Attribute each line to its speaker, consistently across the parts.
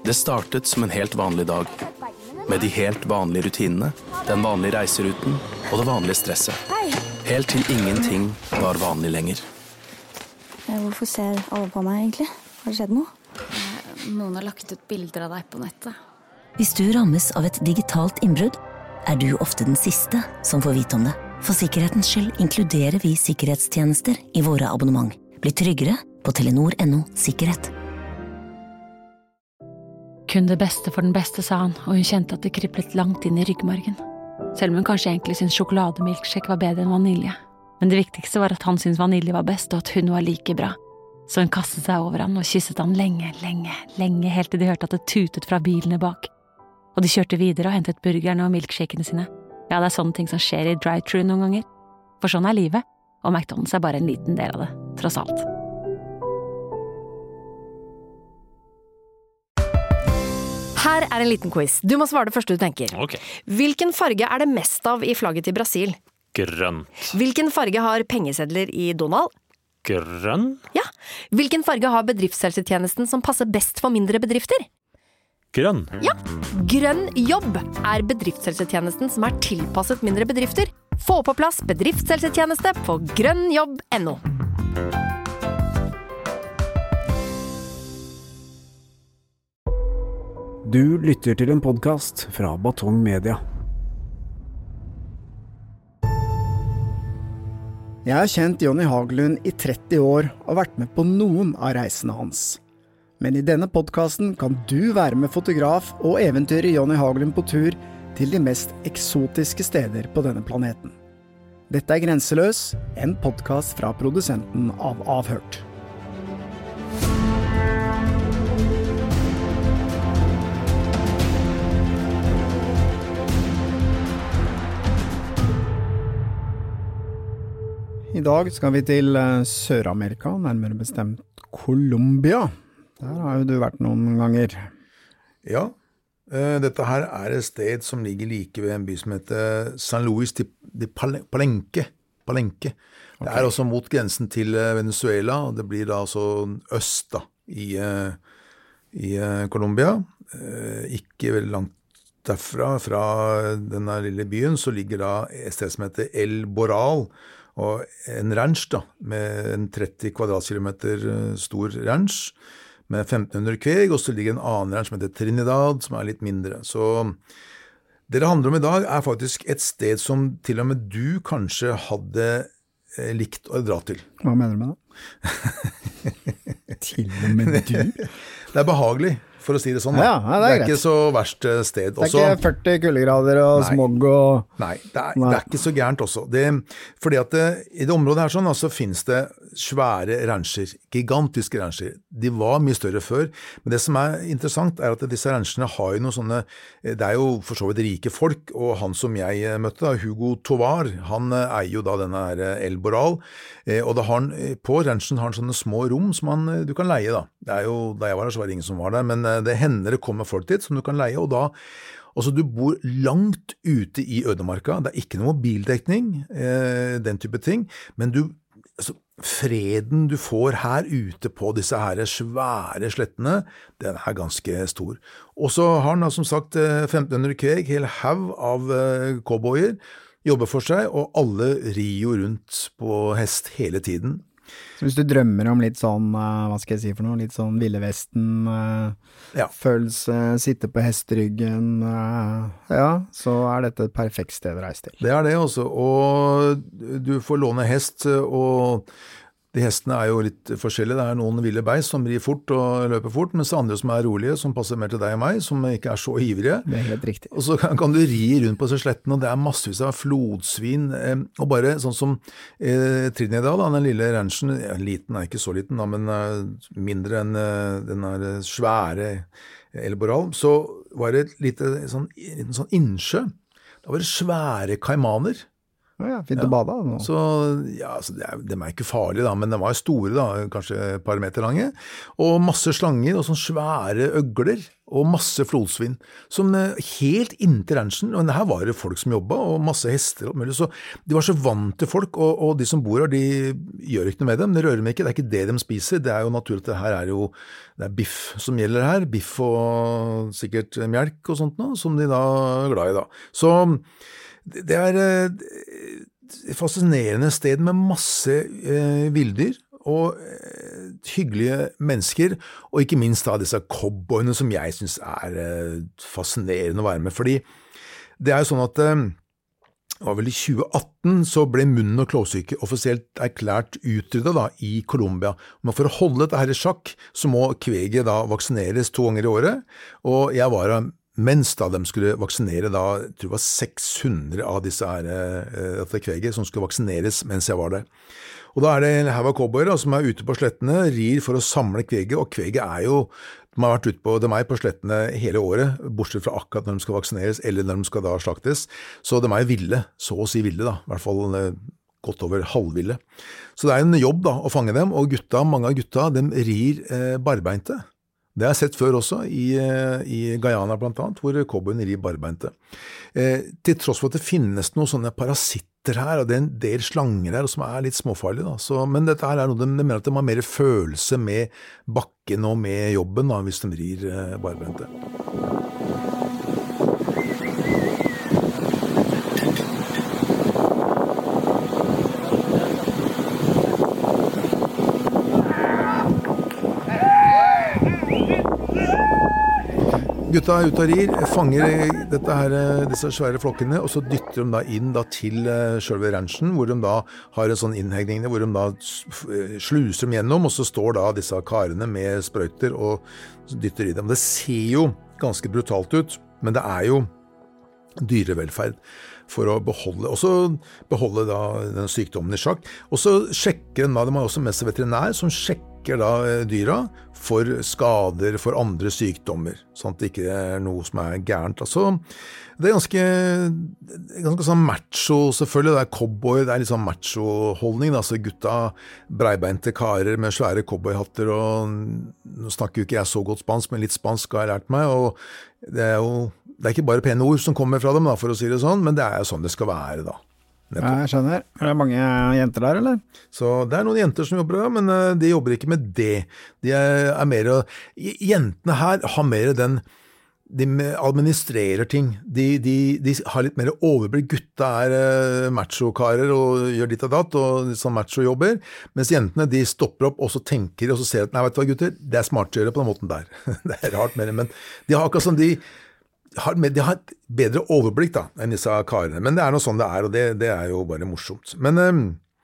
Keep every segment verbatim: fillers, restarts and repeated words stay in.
Speaker 1: Det startet som en helt vanlig dag, med de helt vanlige rutinene, den vanlige reiseruten og det vanlige stresset. Helt til ingenting var vanlig lenger.
Speaker 2: Hvorfor ser alle på meg egentlig? Har det skjedd noe?
Speaker 3: Noen har lagt ut bilder av deg på nettet.
Speaker 4: Hvis du rammes av et digitalt innbrudd, er du ofte den siste som får vite om det. For sikkerhetens skyld inkluderer vi sikkerhetstjenester i våre abonnement. Bli tryggere på telenor punktum no sikkerhet.
Speaker 3: Kun det beste for den beste, sa han, og hun kjente at det kriblet langt inn i ryggmargen. Selv om hun kanskje egentlig syntes sjokolademilkshake var bedre enn vanilje. Men det viktigste var at han syntes vanilje var best, og at hun var like bra. Så hun kastet seg over han og kysset han lenge, lenge, lenge, helt til de hørte at det tutet fra bilene bak. Og de kjørte videre og hentet burgerne og milkshakene sine. Ja, det er sånne ting som skjer i drive-thru noen ganger. For sånn er livet, og McDonald's er bare en liten del av det, tross alt.
Speaker 5: Her er en liten quiz. Du må svare det første du tenker.
Speaker 6: Ok.
Speaker 5: Hvilken farge er det mest av i flagget til Brasil?
Speaker 6: Grønt.
Speaker 5: Hvilken farge har pengesedler i Donald?
Speaker 6: Grønn?
Speaker 5: Ja. Hvilken farge har bedriftshelsetjenesten som passer best for mindre bedrifter?
Speaker 6: Grønn.
Speaker 5: Ja. Grønn jobb er bedriftshelsetjenesten som er tilpasset mindre bedrifter. Få på plass bedriftshelsetjeneste på grønnjobb punktum no.
Speaker 7: Du lytter til en podcast fra Batong Media.
Speaker 8: Jeg har kjent Johnny Haglund i tretti år og vært med på noen av reisene hans. Men i denne podcasten kan du være med fotograf og eventyre Johnny Haglund på tur til de mest eksotiske steder på denne planeten. Dette er Grenseløs, en podcast fra produsenten av Avhørt. I dag skal vi til Sør-Amerika, nærmere bestemt Colombia. Der har jo du vært noen ganger.
Speaker 9: Ja, dette her er et sted som ligger like ved en by som heter San Luis de Palenque. Palenque. Det er også mot grensen til Venezuela, og det blir da altså øst da, i, i Colombia. Ikke veldig langt derfra, fra denne lille byen, så ligger da et sted som heter El Boral, og en ranch da, med en tretti kvadratkilometer stor ranch, med femten hundre kveg, og så ligger en annen ranch som heter Trinidad, som er litt mindre. Så det det handler om i dag er faktisk et sted som til og med du kanskje hadde likt å dra til.
Speaker 8: Hva mener du med det? Til og med du?
Speaker 9: Det er behagelig, for å si det sånn.
Speaker 8: Ja, ja, det, er
Speaker 9: det er ikke så verst sted.
Speaker 8: Det er også ikke førti kuldegrader og nei, smog og...
Speaker 9: Nei, det er, nei. Det er ikke så gærent også. Det, fordi at det, i det området her sånn, altså, finnes det svære rancher, gigantiske rancher. De var mye større før, men det som er interessant er at disse ranchene har jo noen sånne, det er jo for så vidt rike folk, og han som jeg møtte, da, Hugo Tovar, han eier jo da denne her El Boral, og da har han, på ranchen har han sånne små rom som han, du kan leie da. Det er jo, da jeg var der så var det ingen som var der, men det hender det kommer folk dit som du kan leie, og da, altså du bor langt ute i ødemarka, det er ikke noe mobildekning, eh, den type ting, men du, altså, freden du får her ute på disse her svære slettene, den er ganske stor. Og så har han da, som sagt, femten hundre kveg, hele hav av eh, cowboyer, jobber for seg, og alle rir jo rundt på hest hele tiden.
Speaker 8: Så hvis du drømmer om litt sånn, hva skal jeg si for noe, litt sånn Ville Vesten, ja. Følelse, sitte på hesteryggen, ja, så er dette et perfekt sted å reise til.
Speaker 9: Det er det også, og du får låne hest, og de hestene er jo litt forskjellige. Det er noen ville beis som rir fort og løper fort, mens andre som er rolige, som passer mer til deg og meg, som ikke er så ivrige.
Speaker 8: Det er helt riktig.
Speaker 9: Og så kan, kan du ri rundt på disse slettene, og det er massevis av flodsvin, eh, og bare sånn som eh, Trinidad, da, den lille ranchen, ja, liten er ikke så liten, da, men eh, mindre enn eh, den der svære El Boral, så var det et lite sånn, en sånn innsjø. Da var det svære kaimaner.
Speaker 8: Ja, ja, fint å bade da.
Speaker 9: Så, ja, altså, de, er, de er ikke farlige da, men de var store da, kanskje et par meter lange, og masse slanger og sånne svære øgler og masse flodsvinn, som helt inntil ranchen, og her var det folk som jobbet, og masse hester og mulig, så de var så vant til folk, og, og de som bor her, de gjør ikke noe med dem, de rører dem ikke, det er ikke det de spiser, det er jo naturlig at det her er jo, det er biff som gjelder her, biff og sikkert melk og sånt nå, som de da er glad i da. Så det er et fascinerende sted med masse eh, villdyr, og eh, hyggelige mennesker, og ikke minst da disse cowboyene som jeg synes er eh, fascinerende å være med, fordi det er jo sånn at eh, det var vel i tjue atten så ble munn- og klovsyke offisielt erklært utryddet da, i Colombia. Men for å holde dette her i sjakk, så må kveget da vaksineres to ganger i året, og jeg var da mens da de skulle vaksinere da, jeg tror det var seks hundre av disse her, dette kveget som skulle vaksineres mens jeg var der. Og da er det en haug av cowboyer da, som er ute på slettene, rir for å samle kveget, og kveget er jo, de har vært ute på, de er på slettene hele året, bortsett fra akkurat når de skal vaksineres, eller når de skal da slaktes, så de er jo ville, så å si ville da, i hvert fall godt over halvville. Så det er en jobb da, å fange dem, og gutta, mange av gutta, de rir eh, barbeinte. Det har jeg sett før også, i, i Guyana blant annet, hvor cowboyen rir barbeinte. Eh, til tross for at det finnes noen sånne parasitter her, og det er en del slanger her, som er litt småfarlige. Da. Så, men dette her er noe de, de mener at de har mer følelse med bakken og med jobben, da, hvis de rir eh, barbeinte. Gutta er ute og rir, fanger dette her, disse svære flokkene, og så dytter de da inn da til selve ranchen, hvor de da har en sånn innhegning, hvor de da sluser dem gjennom, og så står da disse karene med sprøyter og dytter i dem. Det ser jo ganske brutalt ut, men det er jo dyrevelferd for å beholde, også beholde da den sykdommen i sjakk. Og så sjekker de da, de har også med seg veterinær som sjekker da dyra for skader, for andre sykdommer, sånn at det ikke er noe som er gærent. Altså, det er ganske, ganske sånn macho, selvfølgelig, det er cowboy, det er litt sånn macho-holdning, da. Altså gutta, breibeinte karer med svære cowboyhatter, og nå snakker jo ikke jeg så godt spansk, men litt spansk har jeg lært meg, og det er jo det er ikke bare pene ord som kommer fra dem, da, for å si det sånn, men det er jo sånn det skal være, da.
Speaker 8: Ja, jeg skjønner. Er det mange jenter der, eller?
Speaker 9: Så det er noen jenter som jobber der, men de jobber ikke med det. De er, er mer, jentene her har mer den, de administrerer ting. De, de, de har litt mer overblikk. Gutta er macho-karer og gjør ditt og datt, og sånn macho-jobber, mens jentene, de stopper opp og så tenker, og så ser at, nei, vet du hva gutter, det er smart å gjøre på den måten der. Det er rart mer, men de har akkurat sånn, de Har, de har et bedre overblikk da, enn disse karene, men det er noe sånn det er, og det, det er jo bare morsomt. Men um,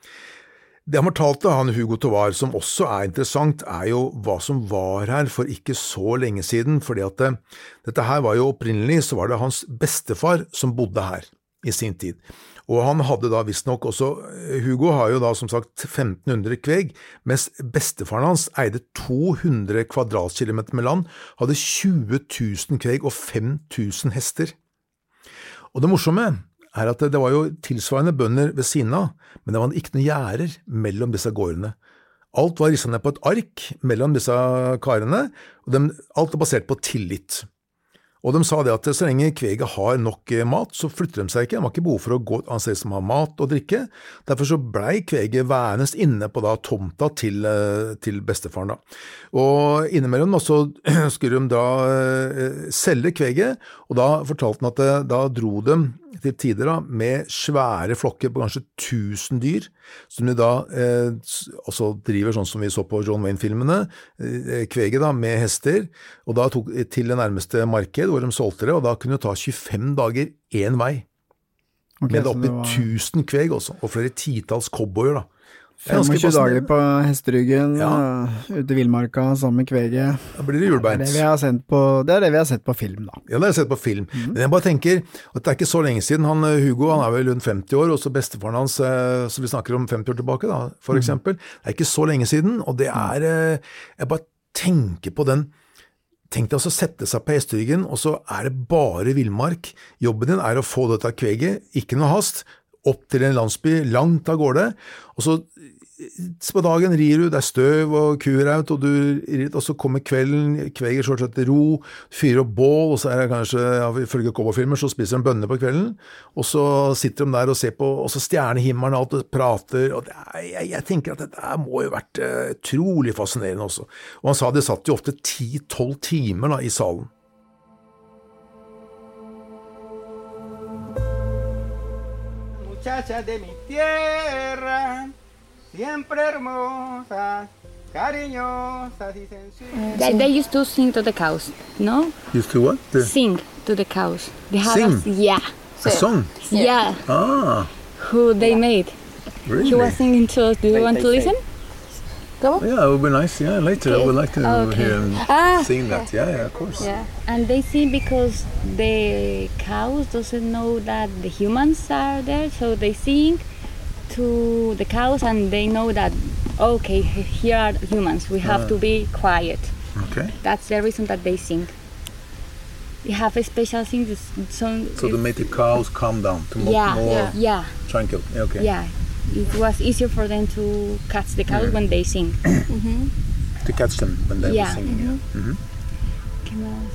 Speaker 9: det han fortalte, han Hugo Tovar, som også er interessant, er jo hva som var her for ikke så lenge siden, fordi at uh, dette her var jo opprinnelig, så var det hans bestefar som bodde her i sin tid. Og han hadde da visst nok også, Hugo har jo da som sagt femten hundre kveg, mens bestefaren hans eide to hundre kvadratkilometer med land, hadde tjue tusen kveg og fem tusen hester. Og det morsomme er at det var jo tilsvarende bønder ved siden av, men det var ikke noen gjerder mellom disse gårdene. Alt var risset ned på et ark mellom disse karene, og de, alt er basert på tillit. Og de sa det at så lenge kveget har nok mat, så flytter de seg ikke. De har ikke behov for å gå an sted som har mat og drikke. Derfor så ble kveget værende inne på da tomta til, til bestefaren da. Og innimellom så skulle de da selge kveget, og da fortalte han at da dro de til tider da, med svære flokker på kanskje tusen dyr, som de da eh, også driver sånn som vi så på John Wayne-filmene, eh, kveget da med hester, og da tok til det nærmeste marked, hvor de solgte det, og da kunne det ta tjuefem dager en vei. Okay, med opp i var... tusen kveg også, og flere titals cowboyer da.
Speaker 8: tjuefem dager på hesteryggen, ja. Ute i Villmarka, sammen med kveget.
Speaker 9: Da blir det julebeint.
Speaker 8: Det, det, det, på, det er det vi har sett på film da.
Speaker 9: Ja, det har jeg sett på film. Mm. Men jeg bare tenker at det er ikke så lenge siden. Han, Hugo, han er vel rundt femti år, og så bestefaren hans, så vi snakker om femti år tilbake da, for mm. eksempel. Det er ikke så lenge siden, og det er, jeg bare tenker på den, tenk deg å sette seg på hesteryggen, og så er det bare villmark. Jobben din er å få dette kveget, ikke noe hast, opp til en landsby langt av gårde, og så på dagen rir du, det er støv og kuraut, og, du, og så kommer kvelden, kveger så til ro, fyrer opp bål, og så er det kanskje, ja, ifølge cowboyfilmer, så spiser de bønner på kvelden, og så sitter de der og ser på, og så stjernehimmelen og alt, og prater, og det er, jeg, jeg tenker at dette må jo vært uh, utrolig fascinerende også. Og han sa det satt jo ofte ti til tolv timer da, i salen.
Speaker 10: Muchachas de mi tierra, siempre hermosas, cariñosas y sencillas.
Speaker 2: They, they used to sing to the cows, no?
Speaker 9: Used to what? The...
Speaker 2: Sing to the cows. They have
Speaker 9: Sing?
Speaker 2: A, yeah.
Speaker 9: A song?
Speaker 2: Yeah.
Speaker 9: Ah.
Speaker 2: Who they made.
Speaker 9: Really?
Speaker 2: He was singing to us. Do you
Speaker 10: They-
Speaker 2: want
Speaker 10: they
Speaker 2: to listen?
Speaker 9: Yeah, it would be nice. Yeah, later I would like to
Speaker 2: Okay.
Speaker 9: hear him
Speaker 2: Ah.
Speaker 9: sing that. Yeah, yeah, of course.
Speaker 2: Yeah. And they sing because the cows doesn't know that the humans are there, so they sing to the cows and they know that, okay, here are humans, we have
Speaker 9: Ah.
Speaker 2: to be quiet.
Speaker 9: Okay.
Speaker 2: That's the reason that they sing. They have a special thing, this song.
Speaker 9: So to make the cows calm down, to more,
Speaker 2: yeah,
Speaker 9: more
Speaker 2: yeah, yeah,
Speaker 9: tranquil. Yeah, okay.
Speaker 2: yeah. It was easier for them to catch the cows when they sing. mm-hmm.
Speaker 9: To catch them when they
Speaker 2: Yeah.
Speaker 9: were singing. Yeah. Mhm.
Speaker 2: ¿Qué más?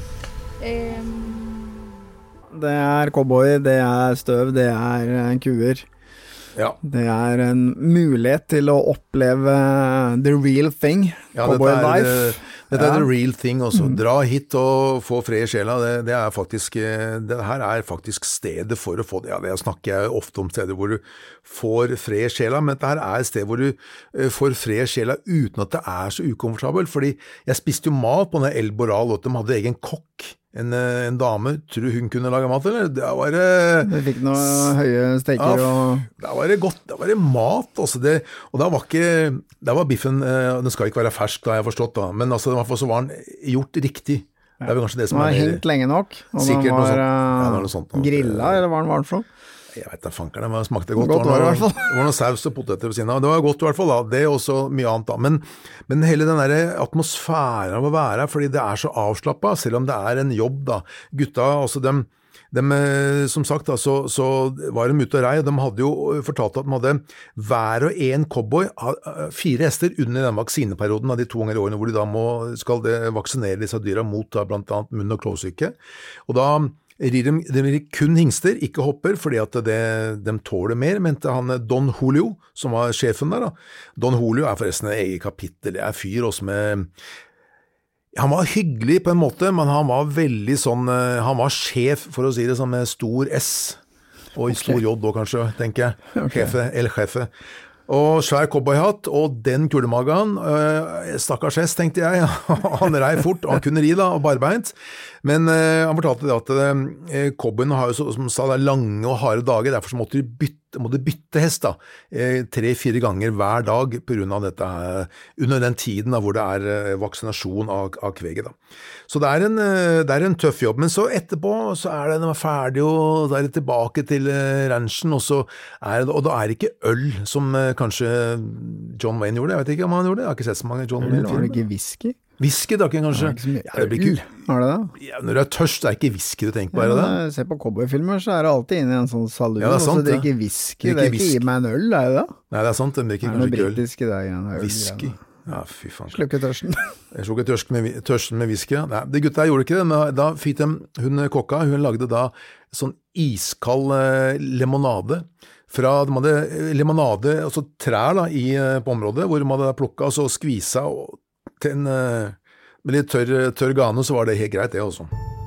Speaker 8: Det er cowboy, det er støv, det er eh, kuer.
Speaker 9: Ja.
Speaker 8: Det er en mulighet til å oppleve the real thing,
Speaker 9: Ja,
Speaker 8: cowboy
Speaker 9: dette er,
Speaker 8: life.
Speaker 9: eh, dette er
Speaker 8: Ja.
Speaker 9: the real thing også. Dra hit og få fred i sjela, det, det er faktisk, eh, det her er faktisk stedet for å få det. Ja, det snakker jeg ofte om steder hvor du får fred i sjela, men dette her er et sted hvor du eh, får fred i sjela uten at det er så ukomfortabelt, fordi jeg spiste jo mat på denne El Boral, og de hadde egen kokk. En, eh, en dame, tror du hun kunne lage mat, eller? Det var eh,
Speaker 8: Vi fikk noen høye steker
Speaker 9: Ja,
Speaker 8: og...
Speaker 9: da var det godt, da var det mat, altså det, og da var ikke, da var biffen, eh, den skal ikke være fersk, da har jeg forstått da, men altså, i hvert fall så var den gjort riktig. Det er vel kanskje det
Speaker 8: Den
Speaker 9: som
Speaker 8: var
Speaker 9: er mer,
Speaker 8: hengt lenge nok, og
Speaker 9: Sikkert
Speaker 8: den
Speaker 9: noe
Speaker 8: var
Speaker 9: sånt. Ja, det var
Speaker 8: eh,
Speaker 9: noe sånt, noe.
Speaker 8: grillet, eller hva den var den for?
Speaker 9: jeg vet da fanker det, men det smakte godt.
Speaker 8: Godt var det i hvert fall.
Speaker 9: Det var noe saus og poteter ved siden av, det var godt i hvert fall da, det er også mye annet da, men, men hele den der atmosfæren av å være her, fordi det er så avslappet, selv om det er en jobb da, gutta, altså dem, dem, som sagt da, så, så var de ute og rei, og de hadde jo fortalt at de hadde hver og en cowboy, fire hester under den vaksineperioden av de to ganger i årene, hvor de da må, skal det vaksinere disse dyra mot da, blant annet munn- og klovsyke, og da rir de, de rir kun hingster, ikke hopper, fordi at det, de tåler mer, mente han Don Julio, som var sjefen der da. Don Julio er forresten et eget kapittel, det er fyr også med han var hyggelig på en måte, men han var veldig sånn, han var sjef, for å si det sånn, med stor S, og okay. Stor J også kanskje, tenker jeg, okay. Sjefe, eller sjefe. Og svær cowboyhatt, og den kulemagen, øh, stakkars hest, tenkte jeg, han rei fort, og han kunne ri da, og barbeint, men øh, han fortalte det at øh, cowboyen har jo, som sa, det er lange og harde dager, derfor så måtte de bytte, måtte bytte hest da, eh, tre-fire ganger hver dag på grunn av dette her, under den tiden da, hvor det er eh, vaksinasjon av, av kveget da. Så det er, en, eh, det er en tøff jobb, men så etterpå så er det, når man er ferdig, og da er det tilbake til eh, ranchen, og, så er det, og da er det ikke øl, som eh, kanskje John Wayne gjorde, jeg vet ikke om han gjorde det, jeg har ikke sett så mange John Wayne.
Speaker 8: Var det ikke whisky?
Speaker 9: Whisky drakk han kanskje?
Speaker 8: Det er ikke så mye
Speaker 9: ja, det blir ikke,
Speaker 8: er det det?
Speaker 9: Ja, når du er tørst, det er ikke whisky du tenker på, er det det?
Speaker 8: Ja, se på cowboyfilmer, så er det alltid inne i en sånn saloon,
Speaker 9: ja,
Speaker 8: og så drikker whisky, det er ikke gi meg en øl, er det det?
Speaker 9: Nei, det er sant, det drikker
Speaker 8: kanskje ikke øl. Det er noe britisk i det,
Speaker 9: whisky. Ja, fy faen.
Speaker 8: Slukke tørsten.
Speaker 9: Jeg slukke tørsten med, tørsten med whisky, ja. Nei, det gutta gjorde ikke det, men da fikk de, hun kokka, hun lagde da sånn iskald eh, lemonade, fra, de hadde lemonade, altså trær da, i, på området, hvor de hadde plukket, og så skvisa, og til en, med litt tørr, tørr gane, så var det helt greit det også.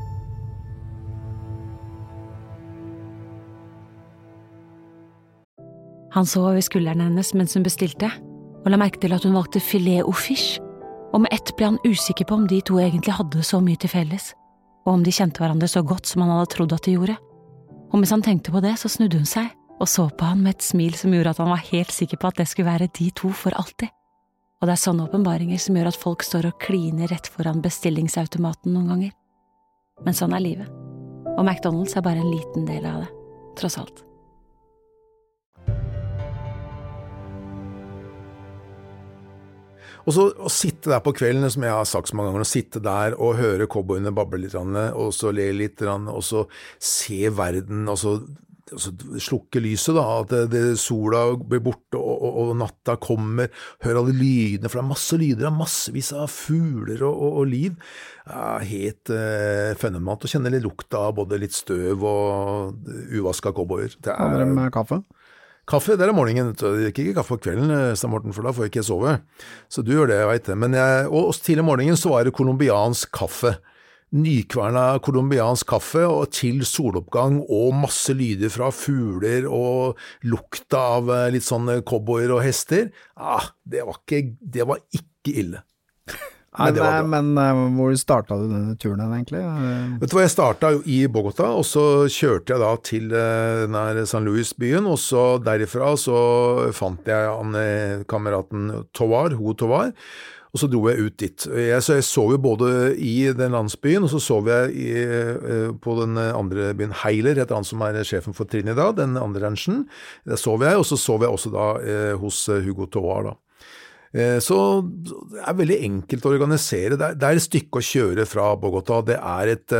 Speaker 3: Han så over skulderen hennes mens hun bestilte, og la merke til at hun valgte filet au fish, og med ett ble han usikker på om de to egentlig hadde så mye til felles, og om de kjente hverandre så godt som han hadde trodd at de gjorde. Og mens han tenkte på det, så snudde hun seg, og så på han med et smil som gjorde at han var helt sikker på at det skulle være de to for alltid. Og det er sånne åpenbaringer som gjør at folk står og kliner rett foran bestillingsautomaten noen ganger. Men sånn er livet. Og McDonald's er bare en liten del av det, tross alt.
Speaker 9: Og så å sitte der på kvelden, som jeg har sagt så mange ganger, å sitte der og høre cowboyene bable litt, og så le litt, og så se verden, og så altså, slukke lyset da, at det, det, sola blir borte og, og, og natta kommer, hør alle lydene, for det er masse lyder, det er massevis av fugler og, og, og liv. Ja, helt eh, fenomenalt å kjenne litt lukta av både litt støv og uvasket cowboyer. Det er...
Speaker 8: Har dere med kaffe?
Speaker 9: Kaffe, det er morgenen. Jeg drikker ikke kaffe på kvelden, Stein Morten, for da får jeg ikke sove. Så du gjør det, jeg vet det. Men jeg, og tidlig morgenen så var det kolumbiansk kaffe. Nykverna kolumbiansk kaffe og til soloppgang og masse lyder fra fugler og lukta av litt sånne cowboyer og hester. Ah, det var ikke, det var ikke ille.
Speaker 8: Men, Nei, men uh, hvor startet du denne turen egentlig?
Speaker 9: Vet du hva, jeg startet jo i Bogota, og så kjørte jeg da til uh, denne San Luis-byen, og så derifra så fant jeg han, kameraten Tovar, Hugo Tovar, og så dro jeg ut dit. Jeg, så jeg sov jo både i den landsbyen, og så sov jeg i, uh, på den andre byen, Heiler, heter han som er sjefen for Trinidad, den andre ranchen. Der sov jeg, og så sov jeg også da uh, hos Hugo Tovar da. Så det er veldig enkelt å organisere. Det er, det er et stykke å kjøre fra Bogota. Det er et,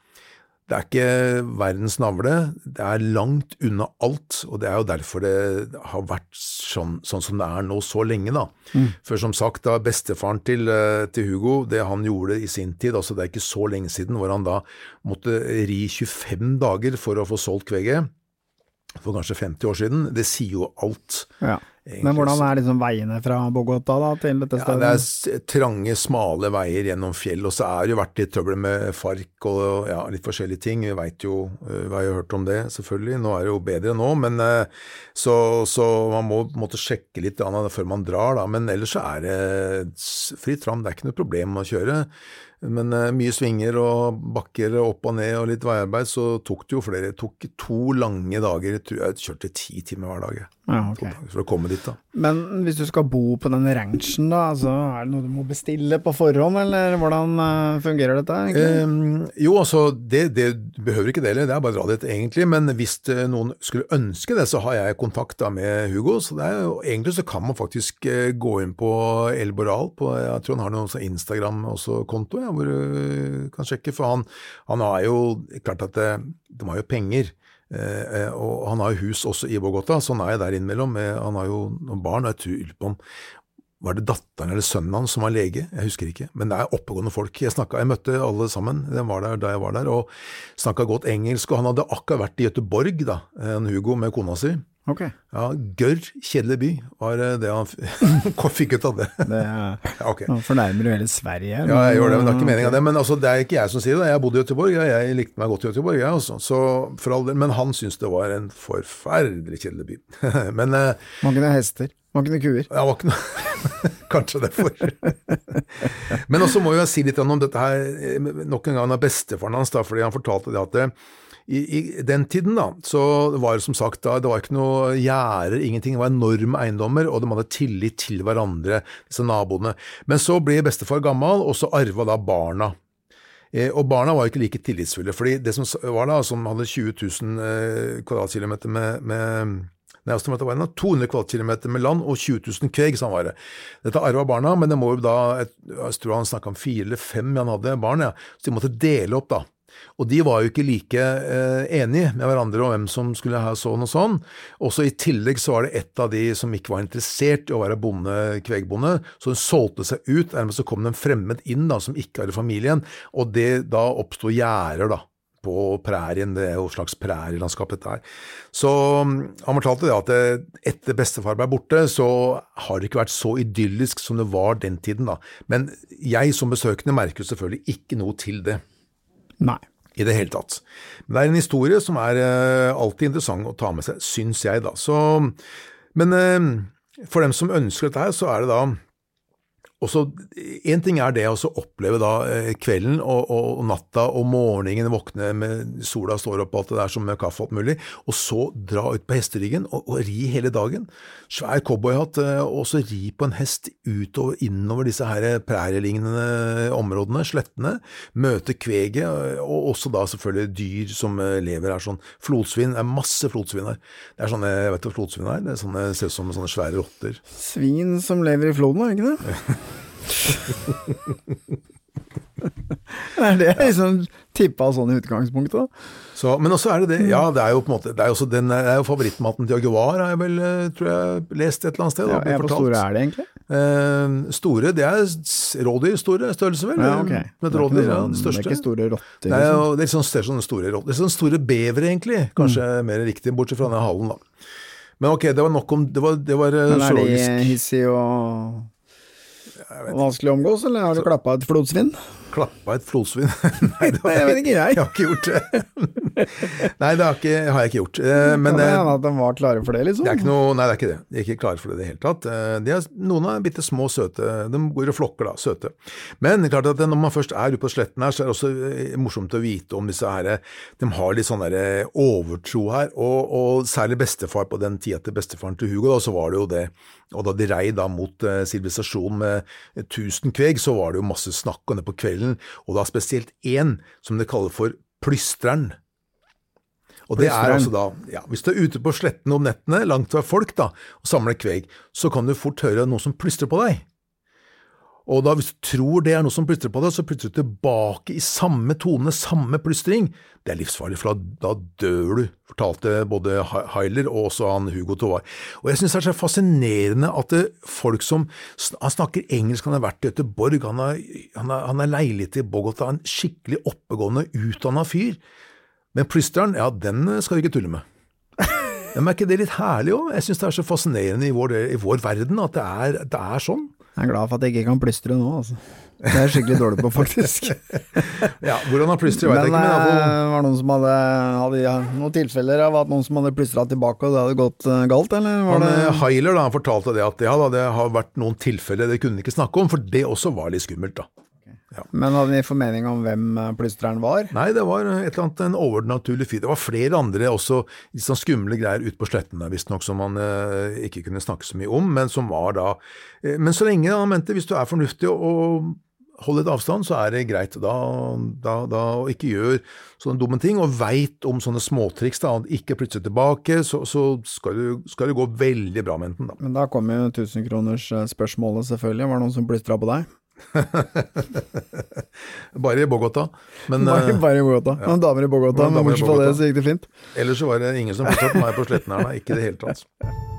Speaker 9: det er ikke verdens navle. Det er langt unna alt, og det er jo derfor det har vært sånn, sånn som det er nå så lenge da. Mm. For som sagt, da bestefaren til, til Hugo, det han gjorde i sin tid, altså det er ikke så lenge siden, hvor han da måtte ri tjuefem dager for å få solgt kveget, for kanskje femti år siden, det sier jo alt. Ja. Egentlig.
Speaker 8: Men hvordan er liksom veiene fra Bogota da, til dette stedet?
Speaker 9: Ja, det er trange, smale veier gjennom fjell, og så er det jo vært litt trøbbel med fark og ja, litt forskjellige ting. Vi vet jo, vi har jo hørt om det selvfølgelig, nå er det jo bedre nå, men så, så man må måtte sjekke litt annet før man drar da, men ellers så er det fritt fram, det er ikke noe problem å kjøre. Men uh, mye svinger og bakker opp og ned og litt veiarbeid, så tok det jo flere, det tok to lange dager, jeg tror jeg kjørte ti timer hver dag,
Speaker 8: ja, okay.
Speaker 9: For å komme dit da.
Speaker 8: Men hvis du skal bo på denne ranchen da, altså, er det noe du må bestille på forhånd, eller hvordan uh, fungerer dette egentlig?
Speaker 9: Um, jo, altså, det, det behøver ikke det, det er bare å dra dit egentlig, men hvis uh, noen skulle ønske det, så har jeg kontakt da med Hugo, så det er jo, egentlig så kan man faktisk uh, gå inn på El Boral, på, jeg tror han har noen Instagram også konto, ja, hvor du kan sjekke, for han, han har jo, klart at det, de har jo penger, eh, og han har jo hus også i Bogota, så han er jo der innimellom, han har jo noen barn, og jeg tror på om, var det datteren eller sønnen han som var lege? Jeg husker ikke, men det er oppegående folk. Jeg snakket, jeg møtte alle sammen, de var der da jeg var der, og snakket godt engelsk, og han hadde akkurat vært i Göteborg da, en Hugo med kona si.
Speaker 8: Okay.
Speaker 9: Ja, gørr, kjedelig by, var det han fikk ut av det.
Speaker 8: Det er,
Speaker 9: ja, okay.
Speaker 8: Nå fornærmer du hele Sverige.
Speaker 9: Ja, jeg gjør det, men det er ikke meningen av det. Men altså, det er ikke jeg som sier det. Jeg bodde i Göteborg, ja, jeg likte meg godt i Göteborg, ja, også. Så for all del, men han syntes det var en forferdelig kjedelig by. men,
Speaker 8: man kunne hester, man kunne kuer.
Speaker 9: Ja, man kunne, kanskje derfor. men også må jeg si litt om dette her, nok en gang av bestefaren hans da, fordi han fortalte det at det, I, I den tiden da, så var det som sagt da, det var ikke noe gjerder, ingenting, det var enorme eiendommer, og de hadde tillit til hverandre, disse naboene. Men så ble bestefar gammel, og så arvet da barna. Eh, og barna var ikke like tillitsfulle, fordi det som var da, som hadde tjue tusen eh, kvadratkilometer med, med Nei, det var to hundre kvadratkilometer med land og tjue tusen kveg, som var det. Dette arvet barna, men det må jo da, et, jeg tror han snakket om fire eller fem, han hadde barn, ja, så de måtte dele opp da. Og de var jo ikke like eh, enige med hverandre om hvem som skulle ha sånn og sånn. Også i tillegg så var det et av de som ikke var interessert i å være bonde, kvegbonde, så den solgte seg ut, men så kom det en fremmed inn da, som ikke var i familien, og det da oppstod gjerder da, på prærien, det er jo et slags prærielandskap dette her. Så han fortalte det at det, etter bestefar ble borte, så har det ikke vært så idyllisk som det var den tiden da. Men jeg som besøkende merker selvfølgelig ikke noe til det.
Speaker 8: Nei.
Speaker 9: I det hele tatt. Men det er en historie som er uh, alltid interessant å ta med seg, syns jeg da. Så, men uh, for dem som ønsker dette her, så er det da også, en ting er det å oppleve da kvelden og, og, og natta og morgenen våkne med sola står opp og alt det der som med kaffe og alt mulig, og så dra ut på hesteryggen og, og ri hele dagen. Svær cowboyhatt, og så ri på en hest utover, innover disse her prærielignende områdene, slettene, møte kveget, og også da selvfølgelig dyr som lever her, sånn flodsvin, det er masse flodsvin her. Det er sånne, jeg vet hva flodsvin er, det er sånne, ser ut som sånne svære rotter.
Speaker 8: Svin som lever i floden, er ikke det? Er det liksom tippet sånn i utgangspunktet da?
Speaker 9: Så, men også er det det, ja, det er jo på en måte, det er jo, også den, det er jo favorittmaten til Jaguar, har jeg vel, tror jeg, lest et eller annet sted.
Speaker 8: Ja, ja, hvor store er det egentlig?
Speaker 9: Eh, store, det er rådyr, store størrelse vel?
Speaker 8: Ja, ok.
Speaker 9: Med et rådyr, ja,
Speaker 8: sånn,
Speaker 9: det største.
Speaker 8: Det er ikke store rotter?
Speaker 9: Det er jo,
Speaker 8: liksom.
Speaker 9: det er sånn, det er sånne store rådyr, det er sånne store bever egentlig, kanskje mm. mer riktig, bortsett fra denne halen da. Men ok, det var nok om, det var, det var
Speaker 8: men er
Speaker 9: zoologisk.
Speaker 8: de hissig og, og vanskelig å omgås, eller har du klappet et flodsvinn?
Speaker 9: Klappa et flodsvinn? Nei, det var,
Speaker 8: jeg vet ikke jeg.
Speaker 9: Jeg har ikke gjort det. Nei, det har, ikke, har jeg ikke gjort. Men,
Speaker 8: kan det hende at de var klare for det, liksom?
Speaker 9: Det er ikke noe, nei, det er ikke det. De er ikke klare for det i det hele tatt. De er, noen er bitte små søte. De går i flokker da, søte. Men det er klart at når man først er ute på sletten her, så er det også morsomt å vite om disse her, de har litt sånn der overtro her, og, og særlig bestefar på den tida til bestefaren til Hugo, da, så var det jo det. Og da de rei da mot uh, sivilisasjon med tusen kveg, så var det jo masse snakk om det på kvelden, og da spesielt en som de kaller for plystreren. Og det er altså da, ja, hvis du er ute på sletten om nettene, langt fra folk da, og samler kveg, så kan du fort høre noen som plystrer på deg. Og da hvis du tror det er noe som plystrer på deg, så plystrer du tilbake i samme tone, samme plystring. Det er livsfarlig, for da, da dør du, fortalte både Heiler og også han Hugo Tovar. Og jeg synes det er så fascinerende at det, folk som han snakker engelsk, han har vært i Göteborg, han har, han har, han har leilighet i Bogota, en skikkelig oppegående, utdannet fyr. Men plysteren, ja, den skal vi ikke tulle med. Men er ikke det litt herlig også? Jeg synes det er så fascinerende i vår, i vår verden at det er, det er sånn.
Speaker 8: Jeg er glad for at jeg ikke kan plystre nå, altså. Det er jeg skikkelig dårlig på, faktisk.
Speaker 9: Ja, hvordan har plystre, vet jeg ikke. Men
Speaker 8: det var det noen som hadde, hadde ja, noen tilfeller av at noen som hadde plystret tilbake, og det hadde gått uh, galt, eller? Var
Speaker 9: han,
Speaker 8: det...
Speaker 9: Heiler da, han fortalte det at ja, da, det har vært noen tilfeller, det kunne de ikke snakke om, for det også var litt skummelt da.
Speaker 8: Ja. Men hadde ni formening om hvem plystreren var?
Speaker 9: Nei, det var et eller annet, en overnaturlig fyr. Det var flere andre også sånn skumle greier ut på sletten der, visst nok, som man eh, ikke kunne snakke så mye om, men som var da, eh, men så lenge han mente, hvis du er fornuftig og holder et avstand, så er det greit da, da, da og ikke gjør sånne dumme ting, og vet om sånne småtriks da, og ikke plutselig tilbake, så, så skal, du, skal det gå veldig bra med enten da.
Speaker 8: Men da kom jo tusen kroners spørsmålet selvfølgelig, var det noen som plystret på deg?
Speaker 9: Bare i Bogota men,
Speaker 8: bare, bare i Bogota, ja. Noen damer i Bogota, men bortsett fra det så gikk det fint.
Speaker 9: Ellers så var det ingen som forstått meg på sletten her da, ikke det hele tatt.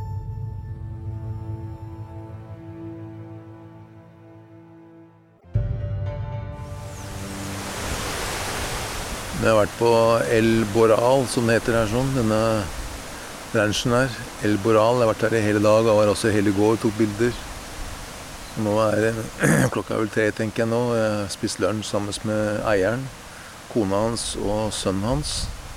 Speaker 9: Vi har vært på El Boral, som det heter her sånn, denne ranchen her, El Boral. Jeg har vært her i hele dag, og var også hele går, tok bilder. Nå er det, klokka er vel tre, tenker jeg nå. Jeg har spist lunsj sammen med eieren, kona hans og sønnen hans.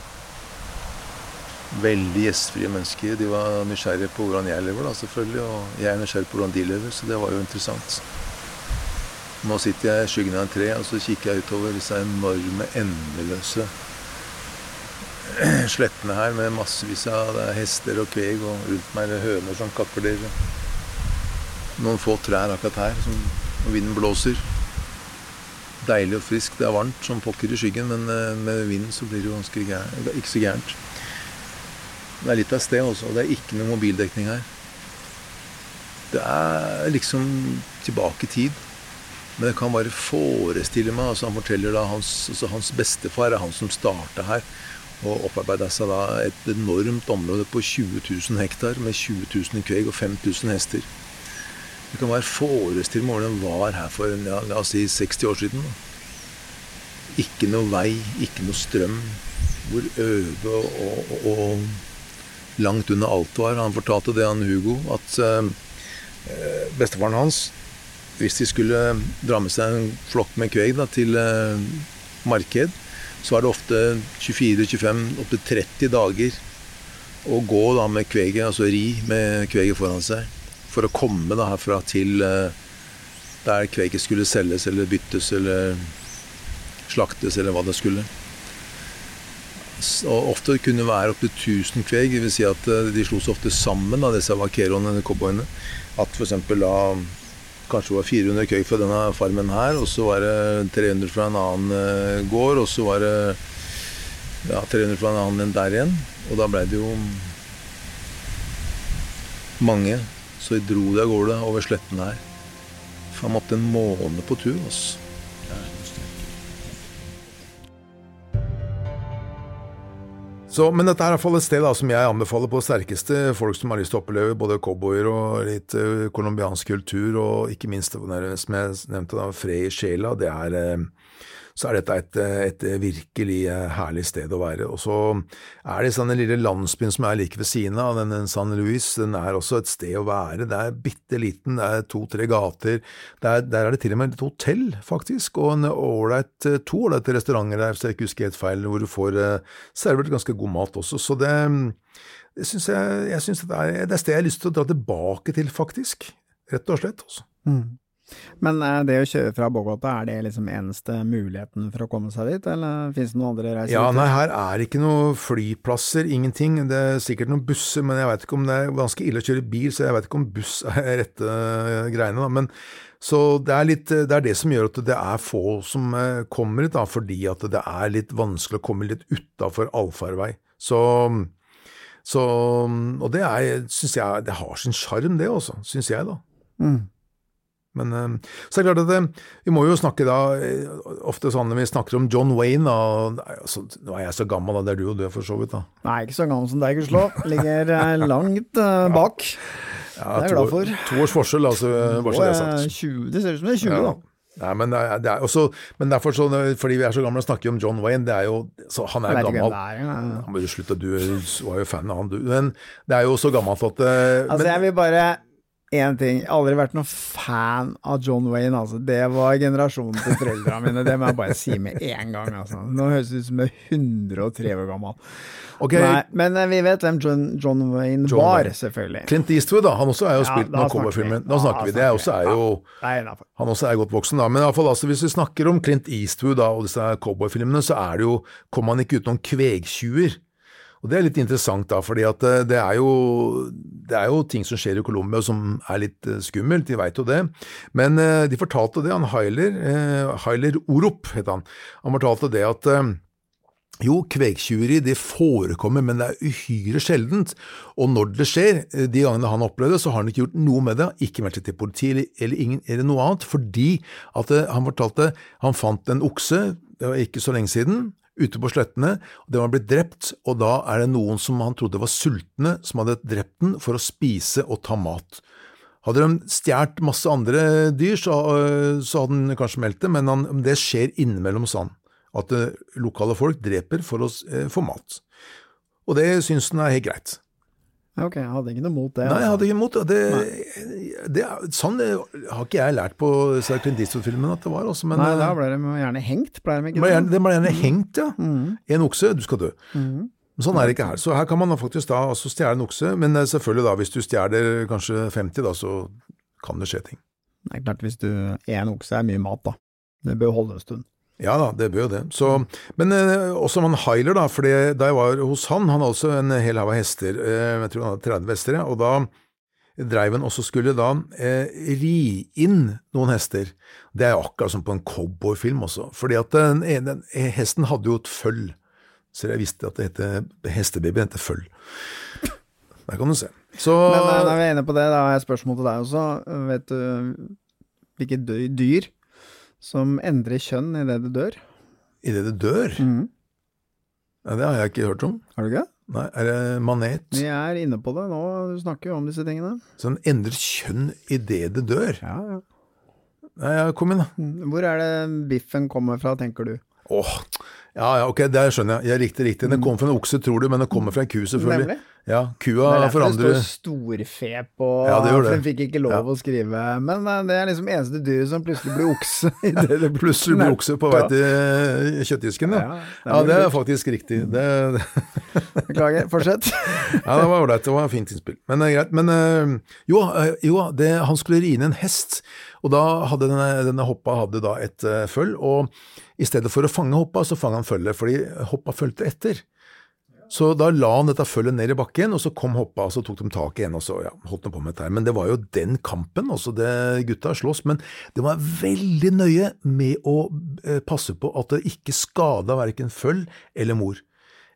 Speaker 9: Veldig gjestfrie mennesker. De var nysgjerrige på hvordan jeg lever, da, selvfølgelig, og jeg er nysgjerrig på hvordan de lever, så det var jo interessant. Nå sitter jeg i skyggen av en tre, og så kikker jeg utover disse enorme, endeløse slettene her, med massevis av hester og kveg, og rundt meg er det høner som kakler. Noen få trær akkurat her, som vinden blåser. Deilig og frisk, det er varmt som pokker i skyggen, men med vinden så blir det jo ganske gærent, ikke så gærent. Det er litt av sted også, og det er ikke noe mobildekning her. Det er liksom tilbake i tid, men jeg kan bare forestille meg, altså han forteller da, hans, altså hans bestefar er han som startet her, og opparbeidet seg da et enormt område på tjue tusen hektar, med tjue tusen kveg og fem tusen hester. Det kan være forestille meg hvordan den var her for, ja, la oss si, seksti år siden. Ikke noe vei, ikke noe strøm, hvor øde og, og, og langt under alt var. Han fortalte det, han Hugo, at eh, bestefaren hans, hvis de skulle dra med seg en flokk med kveg da, til eh, marked, så var det ofte tjuefire, tjuefem, opp til tretti dager å gå da, med kveget, altså ri med kveget foran seg, for å komme da herfra til uh, der kveget skulle selges, eller byttes, eller slaktes, eller hva det skulle. Og ofte kunne det være opp til tusen kveg, det vil si at uh, de slo så ofte sammen, da, disse vaqueroene, eller cowboyene, at for eksempel da, kanskje var fire hundre kveg fra denne farmen her, og så var det tre hundre fra en annen uh, gård, og så var det ja, tre hundre fra en annen enn der igjen, og da ble det jo mange. Så jeg dro det av gårde over sletten her. For han måtte en måned på tur, altså. Så, men dette er i hvert fall et sted da, som jeg anbefaler på det sterkeste, folk som har lyst til å oppleve både cowboyer og litt uh, kolumbiansk kultur, og ikke minst, som jeg nevnte da, fred i sjela, det er, uh, så er dette et, et virkelig uh, herlig sted å være. Og så er det sånn en lille landsbyen som er like ved siden av, den, den San Luis, den er også et sted å være, det er bitteliten, det er to-tre gater, det er, der er det til og med et hotell faktisk, og en ålreit, to ålreite restauranter der, hvis jeg ikke husker helt feil, hvor du får uh, servert ganske god mat også, så det, det synes jeg, jeg synes det er, det er sted jeg har lyst til å dra tilbake til faktisk, rett og slett også.
Speaker 8: Mm. Men det å kjøre fra Bogota, er det liksom eneste muligheten for å komme seg dit, eller finnes det noen andre reiser?
Speaker 9: Ja, nei, her er ikke noen flyplasser, ingenting. Det er sikkert noen busser, men jeg vet ikke om det er ganske ille å kjøre bil, så jeg vet ikke om buss er rette greiene da. Men så det er litt, det er det som gjør at det er få som kommer hit da, fordi at det er litt vanskelig å komme litt utenfor allfarvei. Så, så, og det er, synes jeg, det har sin charm det også, synes jeg da.
Speaker 8: Mm.
Speaker 9: Men så er det klart at det, vi må jo snakke da, ofte sånn når vi snakker om John Wayne, da, altså, nå er jeg så gammel da, det er du og du er for så vidt da.
Speaker 8: Nei, ikke så gammel som deg, Guslå. Ligger langt uh, bak.
Speaker 9: Ja,
Speaker 8: det er jeg glad for.
Speaker 9: To, to års forskjell, altså, bare så det er sagt.
Speaker 8: tjue, det ser ut som det er tjue
Speaker 9: ja.
Speaker 8: da.
Speaker 9: Nei, men, det er, det er også, men derfor så, fordi vi er så gamle å snakke om John Wayne, det er jo, så han er gammel.
Speaker 8: Er, ja.
Speaker 9: Han bør jo slutte, du var jo fan av han, du. Men det er jo så gammelt at... Uh,
Speaker 8: altså,
Speaker 9: men,
Speaker 8: jeg vil bare... En ting, jeg har aldri vært noen fan av John Wayne, altså. Det var generasjonen til foreldrene mine, det må jeg bare si med en gang, altså. Nå høres det ut som jeg er hundre og tre år gammel.
Speaker 9: Okay.
Speaker 8: Nei, men vi vet hvem John, John Wayne
Speaker 9: John
Speaker 8: var,
Speaker 9: Wayne.
Speaker 8: Selvfølgelig.
Speaker 9: Clint Eastwood da, han også er jo
Speaker 8: ja,
Speaker 9: spilt med coverfilmen. Da snakker vi, det er også er jo,
Speaker 8: ja,
Speaker 9: han også er godt voksen da, men i hvert fall altså, hvis vi snakker om Clint Eastwood da, og disse cowboyfilmene, så er det jo, kommer man ikke utenom kvegtjuver. Og det er litt interessant da, fordi at det er jo, det er jo ting som skjer i Colombia som er litt skummelt, de vet jo det. Men de fortalte det, han Heiler, Heiler Orup heter han, han fortalte det at jo, kvegtjuveri, det forekommer, men det er uhyre sjeldent. Og når det skjer, de gangene han opplevde det, så har han ikke gjort noe med det, ikke meldt til politi eller, eller, ingen, eller noe annet, fordi at han fortalte, han fant en okse, det var ikke så lenge siden, ute på slettene, og den var blitt drept, og da er det noen som han trodde var sultne, som hadde drept den for å spise og ta mat. Hadde de stjert masse andre dyr, så, så hadde han kanskje meldt det, men han, det skjer innimellom sånn, at lokale folk dreper for å eh, få mat. Og det synes han er helt greit.
Speaker 8: Ok, jeg hadde ikke noe mot det.
Speaker 9: Nei, jeg
Speaker 8: altså.
Speaker 9: hadde ikke mot det. det, det sånn det, har ikke jeg lært på Clint Eastwood-filmen at det var også. Men,
Speaker 8: Nei, da ble de gjerne hengt, pleier de ikke
Speaker 9: det?
Speaker 8: det?
Speaker 9: Det ble gjerne hengt, ja.
Speaker 8: Mm.
Speaker 9: En okse, du skal dø.
Speaker 8: Mm.
Speaker 9: Sånn er det ikke her. Så her kan man faktisk da også stjæle en okse, men selvfølgelig da, hvis du stjæler kanskje femti da, så kan det skje ting.
Speaker 8: Det er klart, hvis du en okse er mye mat da. Det bør holde en stund.
Speaker 9: Ja da, det bør jo det. Så, men eh, også man Heiler da, for da jeg var hos han, han hadde også en hel hav av hester, eh, jeg tror han hadde tretti hester, og da drev han også skulle da eh, ri inn noen hester. Det er jo akkurat som på en cowboyfilm også, fordi at den, den, hesten hadde jo et føll, så jeg visste at det heter, hestebabyen heter føll. Der kan du se. Så,
Speaker 8: men når vi er inne på det, da har jeg et spørsmål til deg også. Vet du hvilke dyr som endrer kjønn i det det dør?
Speaker 9: I det det dør?
Speaker 8: Mm.
Speaker 9: Ja, det har jeg ikke hørt om.
Speaker 8: Har du ikke?
Speaker 9: Nei, er det manet?
Speaker 8: Vi er inne på det nå, du snakker jo om disse tingene.
Speaker 9: Så den endrer kjønn i det det dør?
Speaker 8: Ja, ja.
Speaker 9: Nei, ja, kom inn da.
Speaker 8: Hvor er det biffen kommer fra, tenker du?
Speaker 9: Åh, ja, ja, ok, det skjønner jeg. Jeg er riktig, riktig. Den kommer fra en okse, tror du, men den kommer fra en ku, selvfølgelig.
Speaker 8: Nemlig.
Speaker 9: Ja, kua forandrer...
Speaker 8: Det er derfor det står storfe på,
Speaker 9: ja, det gjør det.
Speaker 8: For den fikk ikke lov ja. Å skrive, men det er liksom eneste dyret som plutselig blir okse. I det det
Speaker 9: plutselig blir okse på vei til kjøttdisken, ja. Ja, det, ja, det er faktisk riktig. Det, det.
Speaker 8: Beklager, fortsett.
Speaker 9: Ja, det var ordentlig, det var en fint innspill. Men greit, men jo, jo det, han skulle ri inn en hest, og da hadde denne, denne hoppa hadde da et uh, følg, og i stedet for å fange hoppa, så fanget han følget, fordi hoppa følte etter. Så da la han dette følget ned i bakken, og så kom hoppa, og så tok de tak igjen, og så ja, holdt de på med dette her. Men det var jo den kampen, altså det gutta slåss, men det var veldig nøye med å eh, passe på at det ikke skadet hverken følg eller mor.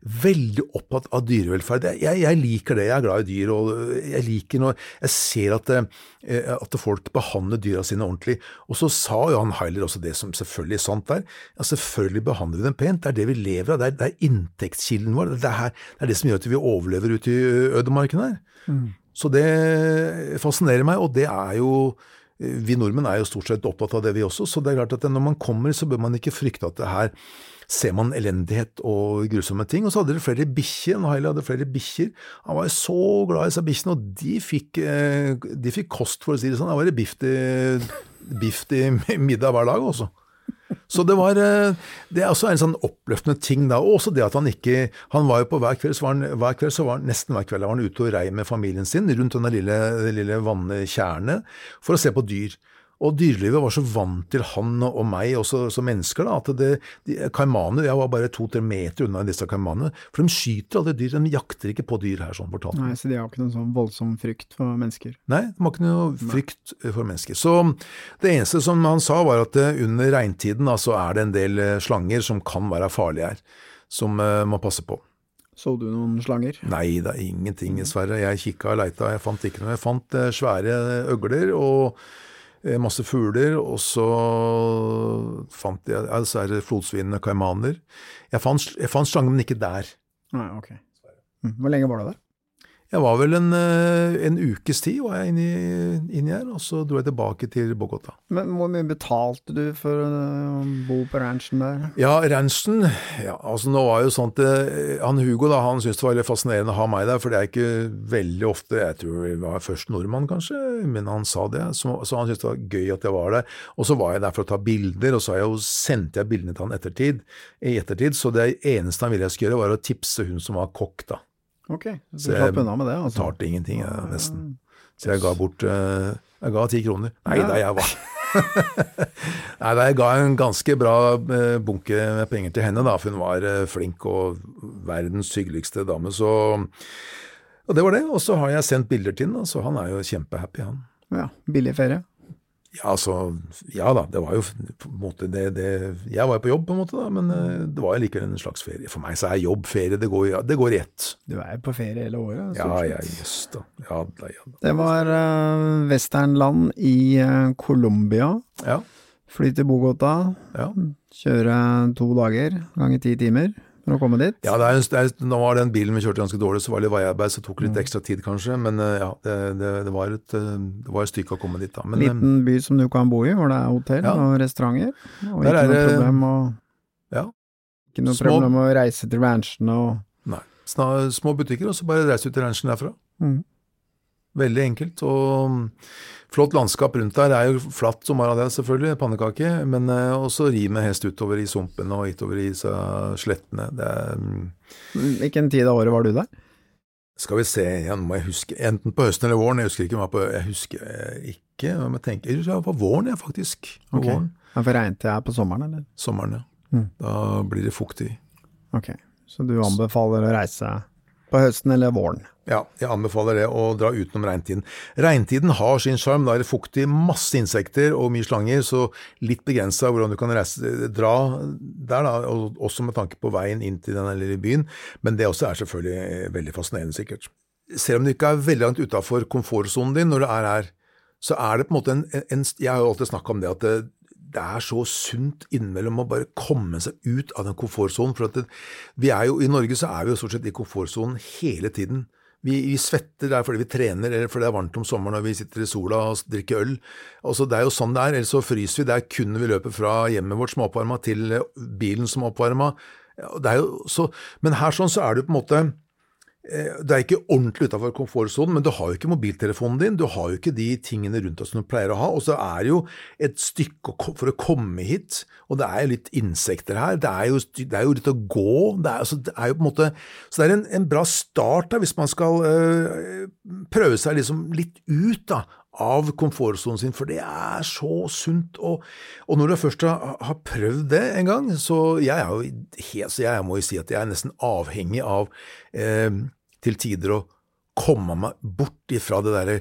Speaker 9: veldig opptatt av dyrevelferd. Jeg, jeg liker det, jeg er glad i dyr, og jeg liker når jeg ser at, at folk behandler dyra sine ordentlig. Og så sa Jan Heiler også det som selvfølgelig er sant der. Ja, selvfølgelig behandler vi dem pent, det er det vi lever av, det er, det er inntektskilden vår, det er, her, det er det som gjør at vi overlever ute i ødemarken her. Mm. Så det fascinerer meg, og det er jo, vi nordmenn er jo stort sett opptatt av det vi også, så det er klart at når man kommer, så bør man ikke frykte at det her ser man elendighet og grusomme ting, og så hadde det flere bikkjer, Heile hadde flere bikkjer, han var jo så glad i disse bikkjene, og de fikk, de fikk kost, for å si det sånn, det var biff til, biff til middag hver dag også. Så det var, det er også en sånn oppløftende ting da, og også det at han ikke, han var jo på hver kveld, så var han, hver kveld så var han, nesten hver kveld var han ute og rei med familien sin, rundt denne lille, lille vannkjernet, for å se på dyr. Og dyrelivet var så vant til han og meg, også som mennesker, da, at det, de, kaimaner, jeg var bare to-tre meter unna disse kaimanene, for de skyter alle dyr, de jakter ikke på dyr her, sånn fortalt.
Speaker 8: Nei, så de har ikke noen sånn voldsom frykt for mennesker?
Speaker 9: Nei, de har ikke noe frykt for mennesker. Så det eneste som han sa var at under regntiden, så er det en del slanger som kan være farlige her, som uh, man passer på.
Speaker 8: Så du noen slanger?
Speaker 9: Nei, det er ingenting, Sverre. Jeg kikket og leita, jeg fant ikke noe. Jeg fant uh, svære øgler og masse fugler, og så fant jeg, altså er det flodsvinene, kaimaner. Jeg fant, jeg fant slangen, men ikke der.
Speaker 8: Nei, ok. Hvor lenge var du der?
Speaker 9: Jeg var vel en, en ukes tid var jeg inne, inne her, og så dro jeg tilbake til Bogota.
Speaker 8: Men hvor mye betalte du for å bo på ranchen der?
Speaker 9: Ja, ranchen, ja, altså nå var jo sånn at han Hugo da, han syntes det var veldig fascinerende å ha meg der, for det er ikke veldig ofte, jeg tror jeg var først nordmann kanskje, men han sa det, så, så han syntes det var gøy at jeg var der. Og så var jeg der for å ta bilder, og så jeg jo, sendte jeg bildene til han ettertid, i ettertid, så det eneste han ville jeg skulle gjøre var å tipse hun som var kokk da.
Speaker 8: Ok, så du slapp unna med det, altså?
Speaker 9: Jeg tarte ingenting, ja, nesten. Så jeg ga bort, uh, jeg ga ti kroner. Nei, ja. Da jeg var. Nei, da jeg ga en ganske bra uh, bunke med penger til henne, da, for hun var uh, flink og verdens hyggeligste dame, så, og det var det. Og så har jeg sendt bilder til henne, så han er jo kjempehappy, han.
Speaker 8: Ja, billig ferie.
Speaker 9: Ja, altså, ja da, det var jo på en måte det, det, jeg var jo på jobb på en måte da, men uh, det var jo likevel en slags ferie. For meg så er jobb, ferie, det går, ja, det går i ett.
Speaker 8: Du er på ferie hele året?
Speaker 9: Ja, ja, just da. Ja, da, ja, da.
Speaker 8: Det var uh, Westernland i uh, Colombia.
Speaker 9: Ja.
Speaker 8: Fly til Bogota. Ja. Kjøre to dager, ganger ti timer. For å komme dit?
Speaker 9: Ja, det er, det er, nå var den bilen vi kjørte ganske dårlig, så var det litt veiarbeid, så tok litt ekstra tid kanskje, men ja, det, det, det, var et, det var et stykke å komme dit da. Men,
Speaker 8: liten by som du kan bo i, hvor det er hotell ja. og restauranter, og der ikke noe problem å,
Speaker 9: ja.
Speaker 8: ikke noe
Speaker 9: små,
Speaker 8: problem å reise til ranchen og...
Speaker 9: Nei, Snar, små butikker, og så bare reise ut til ranchen derfra. Mm. Veldig enkelt, og flott landskap rundt der, det er jo flatt som var det selvfølgelig, pannekake, men uh, også ri med hest utover i sumpen og utover i slettene. Det er, um,
Speaker 8: Hvilken tid av året var du der?
Speaker 9: Skal vi se, ja, nå må jeg huske, enten på høsten eller våren, jeg husker ikke, på, jeg husker ikke, hva må jeg tenke, jeg husker på våren, ja, faktisk. På
Speaker 8: ok,
Speaker 9: våren.
Speaker 8: Ja, for regnet er på sommeren, eller?
Speaker 9: Sommeren, ja. Mm. Da blir det fuktig.
Speaker 8: Ok, så du anbefaler å reise på høsten eller våren?
Speaker 9: Ja, jeg anbefaler det å dra utenom regntiden. Regntiden har sin charm, da er det fuktig, masse insekter og mye slanger, så litt begrenset hvordan du kan reise, dra der da, og også med tanke på veien inn til denne lille byen, men det også er selvfølgelig veldig fascinerende sikkert. Selv om du ikke er veldig langt utenfor komfortzonen din når du er her, så er det på en måte en, en jeg har jo alltid snakket om det, at det, det er så sunt innimellom å bare komme seg ut av den komfortzonen, for at det, vi er jo, i Norge så er vi jo stort sett i komfortzonen hele tiden. Vi, vi svetter der fordi vi trener, eller fordi det er varmt om sommeren, og vi sitter i sola og drikker øl. Altså, det er jo sånn det er, eller så fryser vi, der kunne vi løpe fra hjemmet vårt som er oppvarmet til bilen som er oppvarmet. Det er jo så, men her sånn så er det på en måte, det er ikke ordentlig utenfor komfortzonen, men du har jo ikke mobiltelefonen din, du har jo ikke de tingene rundt oss som du pleier å ha, og så er det jo et stykke for å komme hit, og det er jo litt insekter her, det er jo, det er jo litt å gå, det er, altså, det er jo på en måte, så det er en, en bra start da, hvis man skal øh, prøve seg liksom litt ut da, av komfortzonen sin, for det er så sunt, og, og når du først har, har prøvd det en gang, så jeg er jo helt, så jeg må jo si at jeg er nesten avhengig av eh, til tider å komme meg bort ifra det der,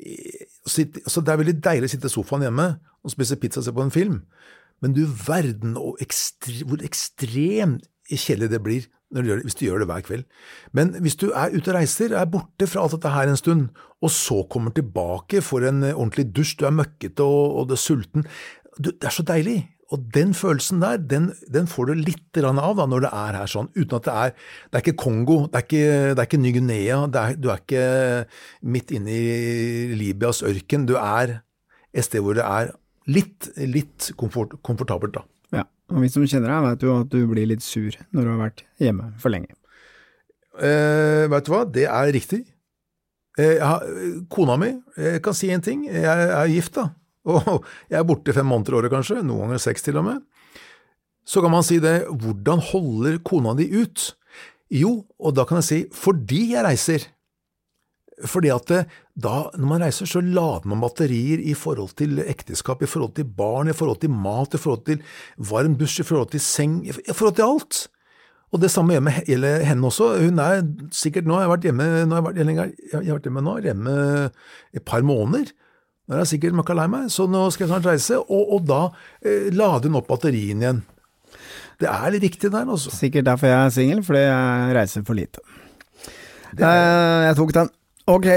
Speaker 9: så det er veldig deilig å sitte i sofaen hjemme og spise pizza og se på en film, men du verden og ekstre, hvor ekstremt kjedelig det blir når du gjør, hvis du gjør det hver kveld. Men hvis du er ute og reiser, er borte fra alt dette her en stund, og så kommer tilbake for en ordentlig dusj, du er møkkete og, og du er sulten, du, det er så deilig. Og den følelsen der, den, den får du litt grann av da, når det er her sånn, uten at det er, det er ikke Kongo, det er ikke, det er ikke Ny-Guinea, det er, du er ikke midt inne i Libyas ørken, du er et sted hvor det er litt, litt komfort, komfortabelt da.
Speaker 8: Ja, og vi som kjenner deg vet jo at du blir litt sur når du har vært hjemme for lenge.
Speaker 9: Eh, vet du hva, det er riktig. Eh, jeg har, kona mi, jeg kan si en ting, jeg er gift da. Og jeg er borte fem måneder i året kanskje, noen ganger seks til og med. Så kan man si det, hvordan holder kona di ut? Jo, og da kan jeg si, fordi jeg reiser. Fordi at det, da, når man reiser, så lader man batterier i forhold til ekteskap, i forhold til barn, i forhold til mat, i forhold til varm dusj, i forhold til seng, i forhold til alt. Og det samme hjemme, gjelder henne også. Hun er sikkert nå, jeg har vært hjemme, nå har jeg vært, jeg har vært hjemme nå, hjemme et par måneder. Nå er jeg sikkert makka lei meg, så nå skal jeg snart reise, og, og da eh, lader hun opp batterien igjen. Det er litt riktig der, altså.
Speaker 8: Sikkert derfor jeg er single, fordi jeg reiser for lite. Er... Eh, jeg tok den. Ok.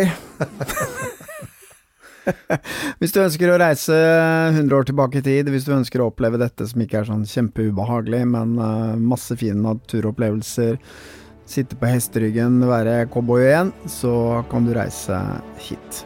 Speaker 8: Hvis du ønsker å reise hundre år tilbake i tid, hvis du ønsker å oppleve dette som ikke er sånn kjempeubehagelig, men uh, masse fine naturopplevelser, sitte på hesteryggen, være cowboy igjen, så kan du reise hit.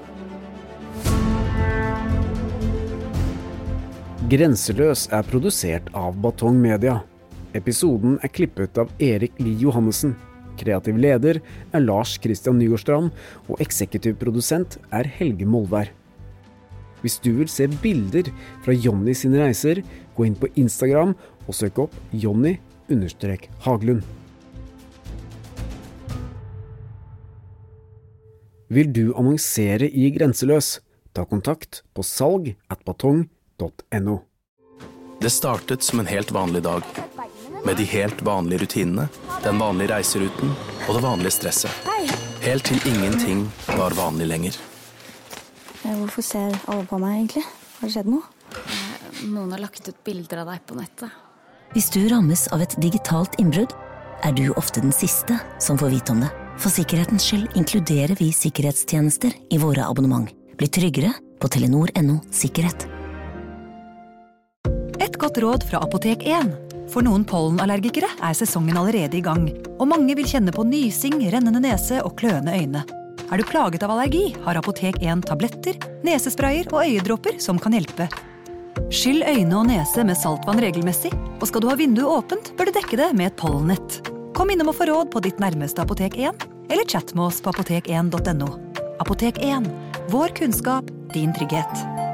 Speaker 7: Grenseløs er produsert av Batong Media. Episoden er klippet av Erik Lie Johannessen. Kreativ leder er Lars Christian Nygårdstrand, og eksekutiv produsent er Helge Molvær. Hvis du vil se bilder fra Jonny sine reiser, gå inn på Instagram og søk opp Jonny understrek Haglund. Vil du annonsere i Grenseløs? Ta kontakt på salg at batong punktum no.
Speaker 1: Det startet som en helt vanlig dag, med de helt vanlige rutinene, den vanlige reiseruten og det vanlige stresset. Helt til ingenting var vanlig lenger.
Speaker 11: Hvorfor ser alle på meg egentlig? Har det skjedd noe?
Speaker 12: Noen har lagt ut bilder av deg på nettet.
Speaker 4: Hvis du rammes av et digitalt innbrudd, er du ofte den siste som får vite om det. For sikkerhetens skyld inkluderer vi sikkerhetstjenester i våre abonnement. Bli tryggere på telenor punktum no sikkerhet.
Speaker 13: Et godt råd fra Apotek én. For noen pollenallergikere er sesongen allerede i gang, og mange vil kjenne på nysing, rennende nese og kløende øyne. Er du plaget av allergi, har Apotek én tabletter, nesesprayer og øyedråper som kan hjelpe. Skyll øyne og nese med saltvann regelmessig, og skal du ha vinduet åpent, bør du dekke det med et pollennett. Kom innom og få råd på ditt nærmeste Apotek én, eller chat med oss på apotek én punktum no. Apotek én. Vår kunnskap, din trygghet.